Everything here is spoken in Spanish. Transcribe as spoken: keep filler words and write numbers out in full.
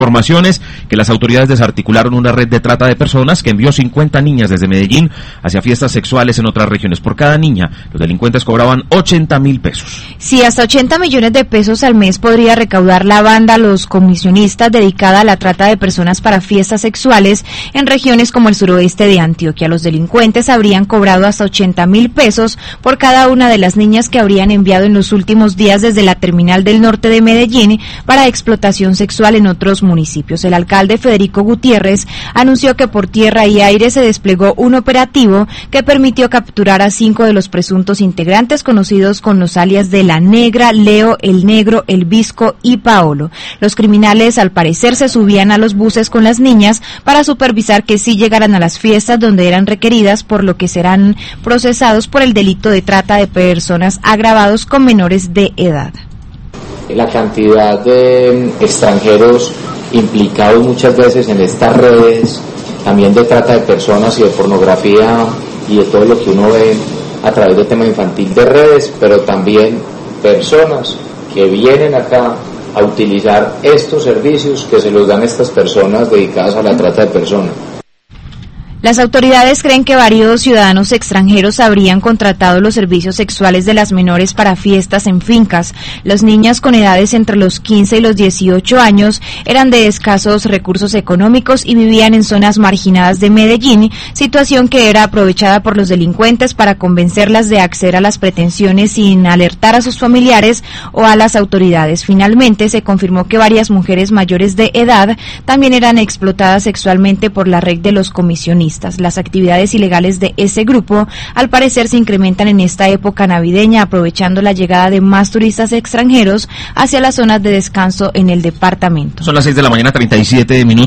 Informaciones que las autoridades desarticularon una red de trata de personas que envió cincuenta niñas desde Medellín hacia fiestas sexuales en otras regiones. Por cada niña, los delincuentes cobraban ochenta mil pesos. Sí, hasta ochenta millones de pesos al mes podría recaudar la banda Los Comisionistas, dedicada a la trata de personas para fiestas sexuales en regiones como el suroeste de Antioquia. Los delincuentes habrían cobrado hasta ochenta mil pesos por cada una de las niñas que habrían enviado en los últimos días desde la terminal del norte de Medellín para explotación sexual en otros municipios. El alcalde Federico Gutiérrez anunció que por tierra y aire se desplegó un operativo que permitió capturar a cinco de los presuntos integrantes conocidos con los alias de La Negra, Leo, El Negro, El Visco y Paolo. Los criminales al parecer se subían a los buses con las niñas para supervisar que sí llegaran a las fiestas donde eran requeridas, por lo que serán procesados por el delito de trata de personas agravados con menores de edad. La cantidad de extranjeros implicados muchas veces en estas redes, también de trata de personas y de pornografía y de todo lo que uno ve a través del tema infantil de redes, pero también personas que vienen acá a utilizar estos servicios que se los dan estas personas dedicadas a la trata de personas. Las autoridades creen que varios ciudadanos extranjeros habrían contratado los servicios sexuales de las menores para fiestas en fincas. Las niñas con edades entre los quince y los dieciocho años eran de escasos recursos económicos y vivían en zonas marginadas de Medellín, situación que era aprovechada por los delincuentes para convencerlas de acceder a las pretensiones sin alertar a sus familiares o a las autoridades. Finalmente, se confirmó que varias mujeres mayores de edad también eran explotadas sexualmente por la red de los comisionistas. Las actividades ilegales de ese grupo al parecer se incrementan en esta época navideña, aprovechando la llegada de más turistas extranjeros hacia las zonas de descanso en el departamento. Son las seis de la mañana, treinta y siete minutos.